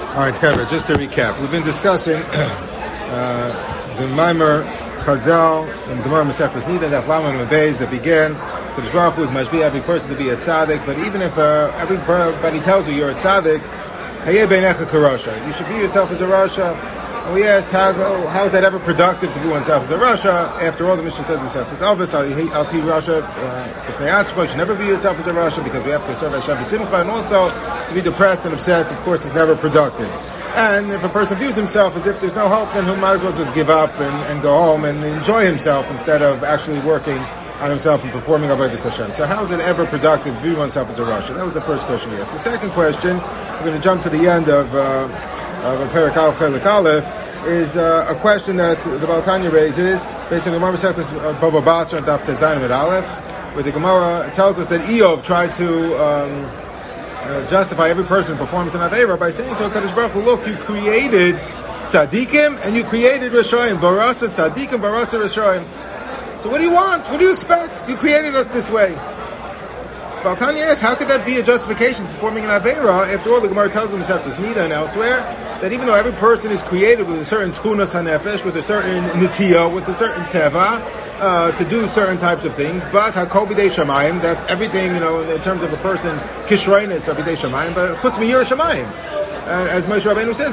All right, Kevin, just to recap. We've been discussing the Maimer Chazal and Gemara Masechtas Nida, the Aflam and Beis that began. Kadosh Baruch Hu must be every person to be a tzaddik, but even if everybody tells you you're a tzaddik, Hayeh beinecha karasha. You should view yourself as a rasha. And we asked, how is that ever productive to view oneself as a rasha? After all, the Mishnah says Masechtas Avos, Al Ti Rasha, you should never view yourself as a rasha because we have to serve Hashem b'simcha, and also to be depressed and upset, of course, is never productive. And if a person views himself as if there's no hope, then he might as well just give up and go home and enjoy himself instead of actually working on himself and performing Avodas Hashem. So how is it ever productive to view oneself as a rasha? That was the first question we asked. The second question, we're going to jump to the end of Perek Aleph Chelik Aleph, is a question that the Baal Tanya raises based on the Gemara Masechtas Baba Basra and Daf Tezayin with Aleph, where the Gemara tells us that Eov tried to justify every person who performs an Aveira by saying to HaKadosh Baruch Hu, look, you created Tzadikim and you created Rishoyim. Barasa Tzadikim, Barasa Rishoyim. So what do you want? What do you expect? You created us this way. So Baal Tanya asks, how could that be a justification for performing an Aveira? After all, the Gemara tells them this Nida and elsewhere, that even though every person is created with a certain Tchunas HaNefesh, with a certain Nitiyah, with a certain Teva, to do certain types of things, but HaKol B'dei Shamayim, that's everything, in terms of a person's Kishroinus of B'dei Shamayim, but Chutz M'Yirah Shamayim. As Moshe Rabbeinu says,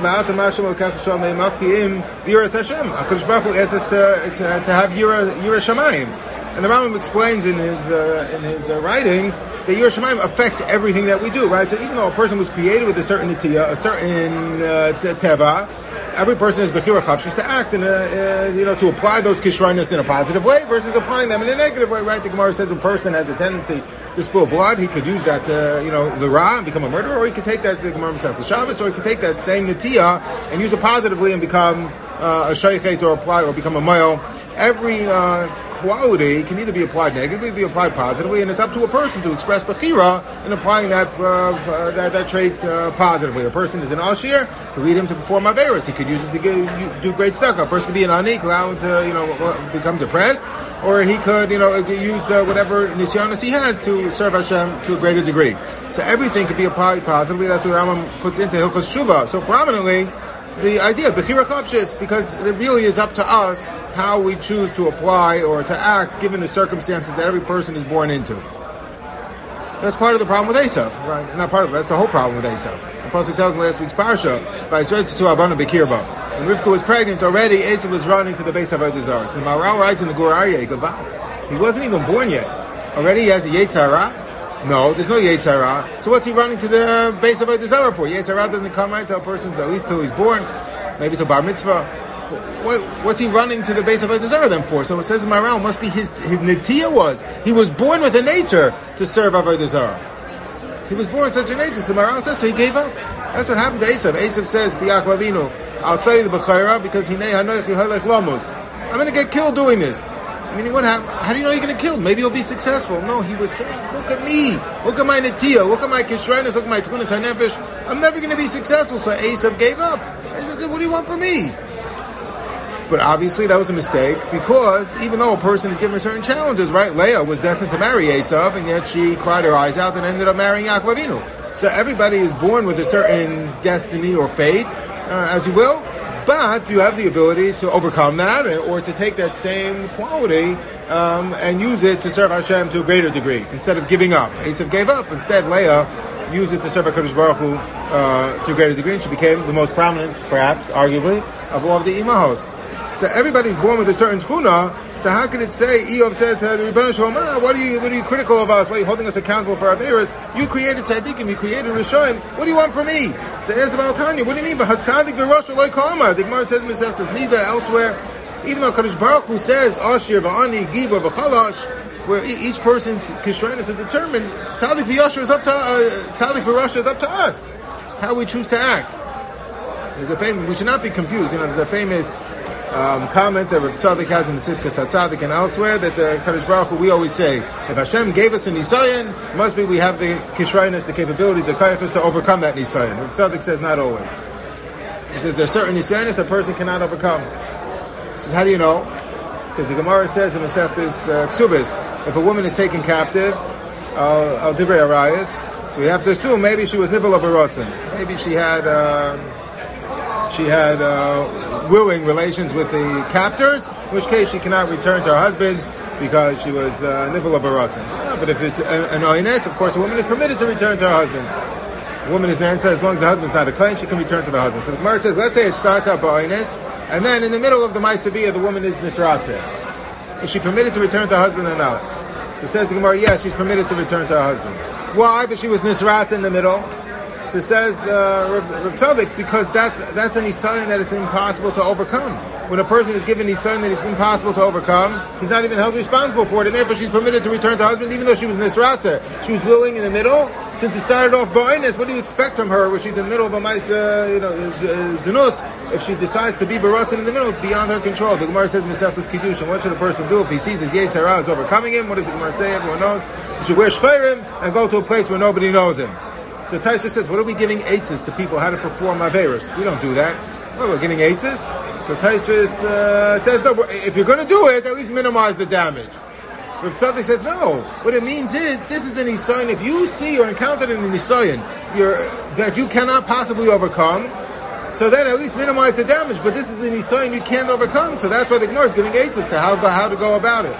HaKadosh Baruch Hu asks us to have Yirah Shamayim. And the Rambam explains in his writings that Yirah Shamayim affects everything that we do, right? So even though a person was created with a certain Nitiyah, a certain Teva, every person is Bechira Chavshish to act in to apply those Kishroinus in a positive way versus applying them in a negative way, right? The Gemara says a person has a tendency to spill blood. He could use that to, the Ra and become a murderer, or he could take that, the Gemara himself, the Shabbos, or he could take that same Nitiyah and use it positively and become a Shaykhet or apply or become a Mayel. Every quality can either be applied negatively, be applied positively, and it's up to a person to express bechira in applying that trait positively. A person is an ashir, to lead him to perform averos. He could use it to do great stuff. A person could be an ani, allow him to become depressed, or he could use whatever nisyanis he has to serve Hashem to a greater degree. So everything could be applied positively. That's what the Rambam puts into Hilchos Shuvah. So prominently, the idea, Bechira Chavshis, because it really is up to us how we choose to apply or to act given the circumstances that every person is born into. That's part of the problem with Esav, right? Not part of it, that's the whole problem with Esav. The Pasuk tells in last week's parsha, by Yisrael to Abana Bekirba. When Rivka was pregnant already, Esav was running to the base of Avodah Zarah. So the Maharal writes in the Gur Aryeh, Gavalt. He wasn't even born yet. Already he has a Yetzirah. No, there's no Yetzirah. So what's he running to the base of Avodah Zarah for? Yetzirah doesn't come right to a person's, at least till he's born, maybe to Bar Mitzvah. What's he running to the base of Avodah Zarah then for? So it says in Maharal, must be his Nitiyah was. He was born with a nature to serve Avodah Zarah. He was born with such a nature. So Maharal says, so he gave up. That's what happened to Esav. Esav says to Yaakov Avinu, I'll say the B'chayra because hinei hanoichi halech lamus. I'm going to get killed doing this. I mean, how do you know you're going to kill? Maybe you'll be successful. No, he was saying, look at me. Look at my Nitiyah. Look at my Kishrenis. Look at my Tchunas HaNefesh. I'm never going to be successful. So Esav gave up. Esav said, what do you want from me? But obviously that was a mistake because even though a person is given certain challenges, right? Leah was destined to marry Esav, and yet she cried her eyes out and ended up marrying Yaakov Avinu. So everybody is born with a certain destiny or fate, as you will. But you have the ability to overcome that or to take that same quality and use it to serve Hashem to a greater degree instead of giving up. Esav gave up. Instead, Leah used it to serve HaKadosh Baruch Hu to a greater degree, and she became the most prominent, perhaps, arguably, of all of the imahos. So everybody's born with a certain tchuna. So how could it say, Eov said to the Rebbeinu Shalom, what are you critical of us? Why are you holding us accountable for our averos? You created tzaddikim, you created rishoyim. What do you want from me? So ask the Baal Tanya, what do you mean? But tzaddik v'rosh loy kama. The Gemara says Masechtas Nida elsewhere. Even though Kadosh Baruch Hu says Ashir v'ani giba v'chalash, where each person's kishrenis is determined, tzaddik v'yosher is up to tzaddik v'rosh is up to us. How we choose to act. We should not be confused. There's a famous comment that Reb Tzaddik has in the Tzidkas HaTzaddik and elsewhere that the Kadosh Baruch Hu, we always say, if Hashem gave us a nisayon, must be we have the kishrenis, the capabilities, the kayachas to overcome that nisayon. Reb Tzaddik says not always. He says there's certain nisayonis a person cannot overcome. He says, how do you know? Because the Gemara says in Masechtas Ksubis, if a woman is taken captive, al divrei arayos, so we have to assume maybe she was nivel of a rotzen. Maybe she had she had willing relations with the captors, in which case she cannot return to her husband because she was nivula baratzin. But if it's an oines, of course, a woman is permitted to return to her husband. A woman is nansa as long as the husband's not a kohen, she can return to the husband. So the Gemara says, let's say it starts out by oines, and then in the middle of the Maisabiyah, the woman is nisratzeh. Is she permitted to return to her husband or not? So it says the Gemara, yes, she's permitted to return to her husband. Why? But she was nisratzeh in the middle. So it says Rav Tzadok, because that's an nisayon that it's impossible to overcome. When a person is given nisayon that it's impossible to overcome, he's not even held responsible for it, and therefore she's permitted to return to her husband, even though she was nisratzeh. She was willing in the middle. Since it started off ba'inus, what do you expect from her, where she's in the middle of a zinus? If she decides to be baratzin in the middle, it's beyond her control. The Gemara says Mesechus Kiddushin. What should a person do if he sees his Yetzer Hara is overcoming him? What does the Gemara say? Everyone knows. He should wear shcheirim and go to a place where nobody knows him. So Taisa says, what are we giving eitzes to people how to perform Averis? We don't do that. Well, we're giving eitzes. So Taisa says, no, if you're going to do it, at least minimize the damage. Rav Tzadok says, no. What it means is, this is an nisayon. If you see or encounter in a nisayon that you cannot possibly overcome, so then at least minimize the damage. But this is a nisayon you can't overcome. So that's why the Gemara is giving eitzes to how to go about it.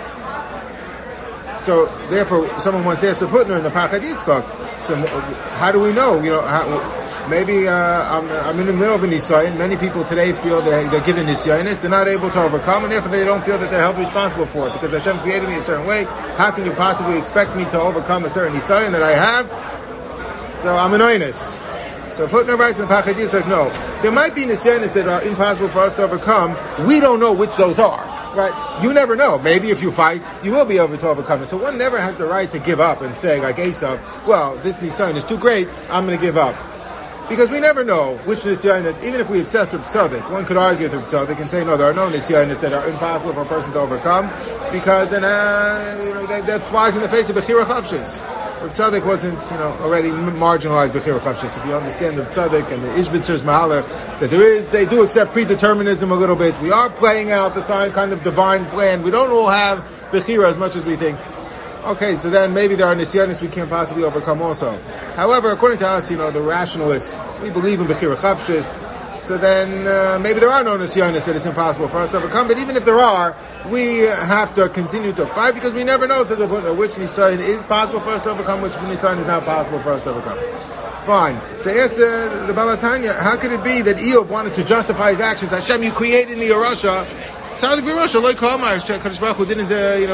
So therefore, someone once asked a footnote in the Pachad Yitzchak, so how do we know? Maybe I'm in the middle of a nisayon. Many people today feel they're given nisyanis, they're not able to overcome, and therefore they don't feel that they're held responsible for it. Because Hashem created me a certain way, how can you possibly expect me to overcome a certain nisayon that I have? So I'm an oinus. So footnote writes in the Pachad Yitzchak, no, there might be nisyanis that are impossible for us to overcome. We don't know which those are. Right? You never know. Maybe if you fight, you will be able to overcome it. So one never has the right to give up and say, like Esav, well, this nisayon is too great, I'm going to give up. Because we never know which nisayon is, even if we obsess with Tzaddik. One could argue with Tzaddik and say, no, there are no nisyayonis that are impossible for a person to overcome, because then, that flies in the face of Bechira Chavshis. Rav Tzadok wasn't, already marginalized Bechira Chavshis. If you understand Rav Tzadok and the Ishbitzer's Mahalach, that they do accept predeterminism a little bit. We are playing out the kind of divine plan. We don't all have Bechira as much as we think. Okay, so then maybe there are nisyanis we can't possibly overcome also. However, according to us, the rationalists, we believe in Bechira Chavshis. So then maybe there are no nisyanis that it's impossible for us to overcome. But even if there are, we have to continue to fight because we never know which nisayon is possible for us to overcome, which nisayon is not possible for us to overcome. Fine. So ask the Baal HaTanya, how could it be that Eov wanted to justify his actions? Hashem, you created me a Rasha. Tzaddik v'Rasha, Loi Kamar, Kadosh Baruch Hu didn't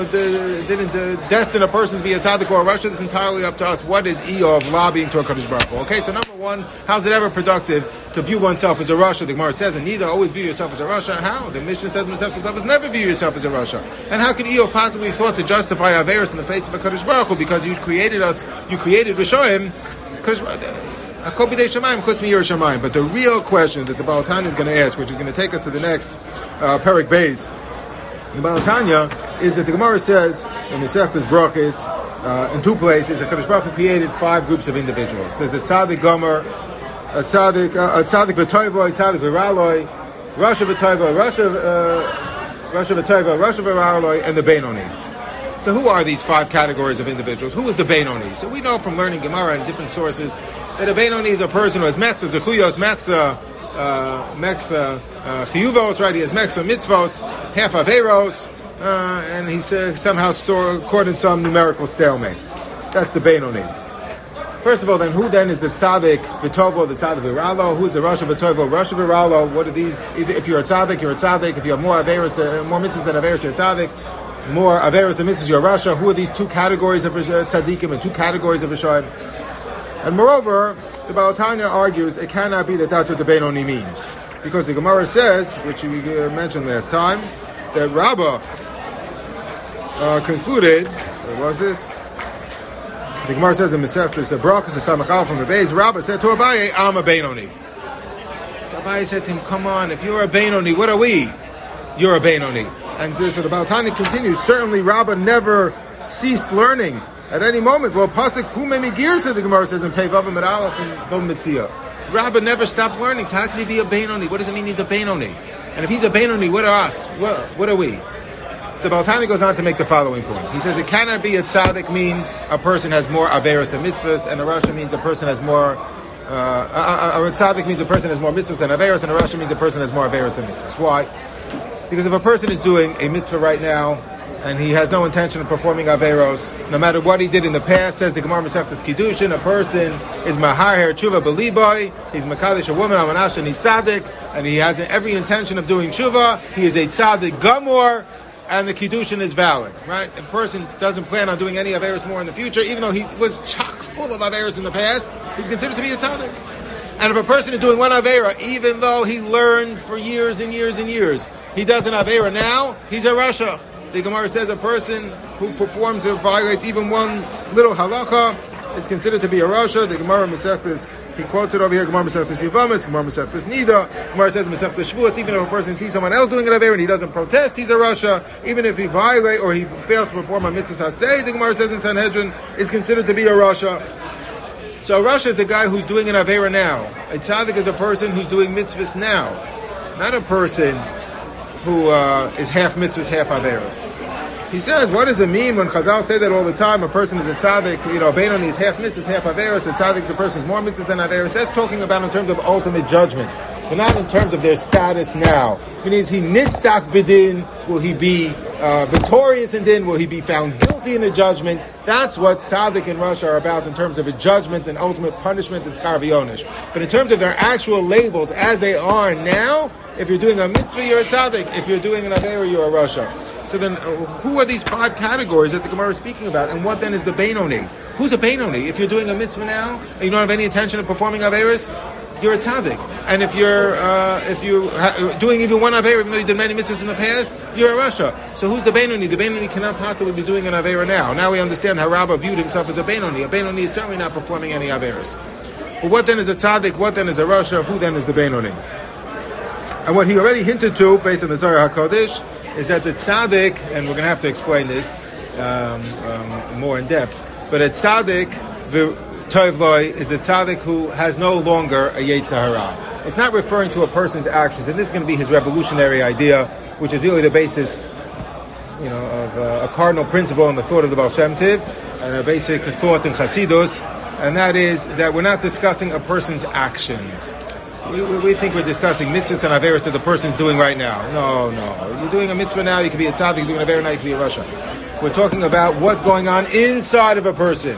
destine a person to be a tzaddik or a Rasha. It's entirely up to us. What is Eov lobbying to a Kadosh Baruch Hu? Okay, so number one, how's it ever productive to view oneself as a Rasha? The Gemara says, and neither always view yourself as a Rasha. How? The Mishnah says himself is never view yourself as a Rasha. And how could Eov possibly thought to justify Averis in the face of a Kadosh Baruch Hu? Because you created us, you created Rishoim, but the real question that the Baal HaTanya is going to ask, which is going to take us to the next Perek Beis, the Baal HaTanya, is that the Gemara says in the Masechtas Brachos in two places that Kadosh Baruch Hu created 5 groups of individuals. It says a tzaddik gomer, a tzaddik v'toivo, a tzaddik v'raloi, rasha v'toivo, rasha v'raloi, and the Beinoni. So who are these 5 categories of individuals? Who is the Beinoni? So we know from learning Gemara and different sources that a Beinoni is a person who has mechza, zechuyos, mechza, chiyuvos, right? He has mechza, mitzvos, half averos, and he's somehow caught in some numerical stalemate. That's the Beinoni. First of all, then, who then is the tzaddik v'tovo, the tzaddik v'ralo? Who's the rasha v'tovo, rasha v'ralo? What are these? If you're a tzaddik, you're a tzaddik. If you have more averos, more mitzvahs than averos, you're a tzaddik. More averos than mitzvahs, you're a rasha. Who are these 2 categories of tzaddikim and 2 categories of rishonim? And moreover, the Baal HaTanya argues it cannot be that that's what the Beinoni means. Because the Gemara says, which we mentioned last time, that Rabbah concluded, what was this? The Gemara says in Masechtas Brachos, the Samachal from the Beis, Rabbah said to Abaye, I'm a Beinoni. So Abaye said to him, come on, if you're a Beinoni, what are we? You're a Beinoni. And so the Baal HaTanya continues, certainly Rabbah never ceased learning. At any moment, well, pasuk who made me gear, said the Gemara says in Pei Vavim and Aleph and Bava Metzia. Rabbah never stopped learning. So how can he be a Beinoni? What does it mean he's a Beinoni? And if he's a Beinoni, what are us? What are we? So Baal HaTanya goes on to make the following point. He says it cannot be a tzaddik means a person has more averos than mitzvahs, and a rasha means a person has more A tzaddik means a person has more mitzvahs than averos, and a rasha means a person has more averos than mitzvahs. Why? Because if a person is doing a mitzvah right now, and he has no intention of performing averos, no matter what he did in the past, says the Gemara Masechtas Kiddushin, a person is mahaher tshuva beliboy, he's makadosh a woman, amanasha ni tzaddik, and he has every intention of doing tshuva, he is a tzaddik gamor, and the Kiddushin is valid, right? A person doesn't plan on doing any averos more in the future, even though he was chock full of averos in the past, he's considered to be a tzaddik. And if a person is doing one avera, even though he learned for years and years and years, he does an avera now, he's a rasha. The Gemara says a person who performs or violates even one little halakha is considered to be a rasha. The Gemara Masechtas, he quotes it over here, Gemara Masechtas Yevamis, Gemara Masechtas Nida, Gemara says Masechtas Shavuos, even if a person sees someone else doing an avera and he doesn't protest, he's a rasha. Even if he violates or he fails to perform a mitzvah haseh, the Gemara says in Sanhedrin, is considered to be a rasha. So a rasha is a guy who's doing an avera now. A tzaddik is a person who's doing mitzvahs now, not a person who is half mitzvahs, half averos. He says, what does it mean when Chazal say that all the time? A person is a tzaddik, Beinoni is half mitzvahs, half averos. A tzaddik is a person who's more mitzvahs than averos. That's talking about in terms of ultimate judgment, but not in terms of their status now. It means he nitzdak b'din, will he be victorious in din? Will he be found guilty in a judgment? That's what tzaddik and rasha are about in terms of a judgment and ultimate punishment and schar v'yonish. But in terms of their actual labels as they are now, if you're doing a mitzvah, you're a tzaddik. If you're doing an avera, you're a rasha. So then, who are these 5 categories that the Gemara is speaking about? And what then is the Beinoni? Who's a Beinoni? If you're doing a mitzvah now, and you don't have any intention of performing averas, you're a tzaddik. And if you're doing even one avera, even though you did many mitzvahs in the past, you're a rasha. So who's the Beinoni? The Beinoni cannot possibly be doing an avera now. Now we understand how Rabbah viewed himself as a Beinoni. A Beinoni is certainly not performing any averas. But what then is a tzaddik? What then is a rasha? Who then is the Beinoni? And what he already hinted to, based on the Zohar HaKodesh, is that the tzaddik, and we're going to have to explain this more in depth, but a tzaddik, Tovloi, is a tzaddik who has no longer a Yetzer Hara. It's not referring to a person's actions, and this is going to be his revolutionary idea, which is really the basis, of a cardinal principle in the thought of the Baal Shem Tov, and a basic thought in Chassidus, and that is that we're not discussing a person's actions. We think we're discussing mitzvahs and averos that the person's doing right now. No. You're doing a mitzvah now, you can be a tzaddik. You're doing an avera now, you can be a rasha. We're talking about what's going on inside of a person.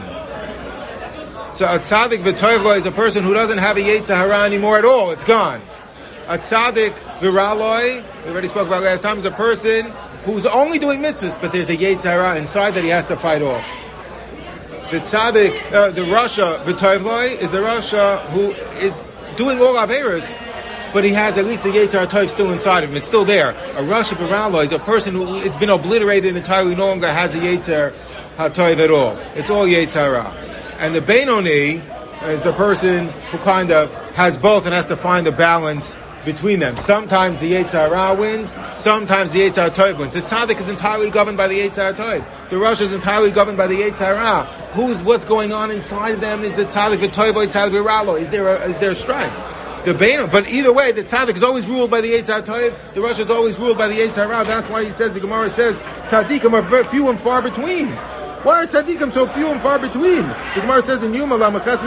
So a tzaddik v'toivlo is a person who doesn't have a yetzer hara anymore at all. It's gone. A tzaddik v'raloi, we already spoke about last time, is a person who's only doing mitzvahs, but there's a yetzer hara inside that he has to fight off. The tzaddik, the rasha v'toivlo is the rasha who is doing all averos, but he has at least the Yetzer HaTov still inside of him. It's still there. A rasha v'raloi is a person who it's been obliterated entirely, no longer has a Yetzer HaTov at all. It's all Yetzer Hara. And the Beinoni is the person who kind of has both and has to find the balance between them. Sometimes the Yetzer Hara wins, sometimes the Yetzer HaTov wins. The tzaddik is entirely governed by the Yetzer HaTov. The rasha is entirely governed by the Yetzer Hara. What's going on inside of them? Is the tzaddik v'toivo, tzaddik v'ralo? Is there strength? But either way, the tzaddik is always ruled by the Yetzer HaTov. The rasha is always ruled by the Yetzer Hara. That's why the Gemara says tzaddikim are few and far between. Why are tzaddikim so few and far between? The Gemara says in Yuma, there are very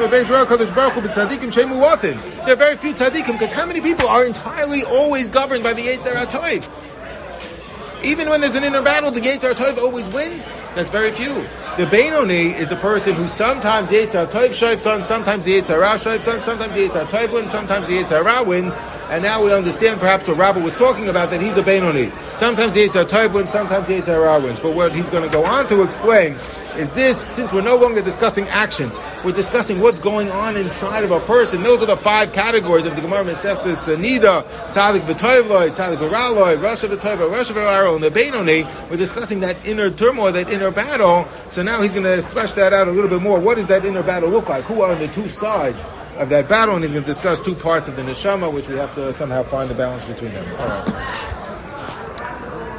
few tzaddikim, because how many people are entirely always governed by the Yetzer HaTov? Even when there's an inner battle, the Yetzer HaTov always wins. That's very few. The Beinoni is the person who sometimes the Yetzer HaTov shayftan, sometimes the Yetzer Hara shayftan, sometimes the Yetzer HaTov wins, sometimes the Yetzer Hara wins. And now we understand perhaps what Rabbah was talking about, that he's a Beinoni. Sometimes the Yetzer HaTov wins, sometimes the Yetzer Hara wins. But what he's going to go on to explain is this, since we're no longer discussing actions, we're discussing what's going on inside of a person. Those are the 5 categories of the Gemara Masechtas Nida, tzaddik v'toivloi, tzaddik v'raloi, rasha v'toivloi, rasha v'ralo, and the Beinoni. We're discussing that inner turmoil, that inner battle. So now he's going to flesh that out a little bit more. What does that inner battle look like? Who are on the 2 sides of that battle? And he's going to discuss 2 parts of the neshama, which we have to somehow find the balance between them. All right.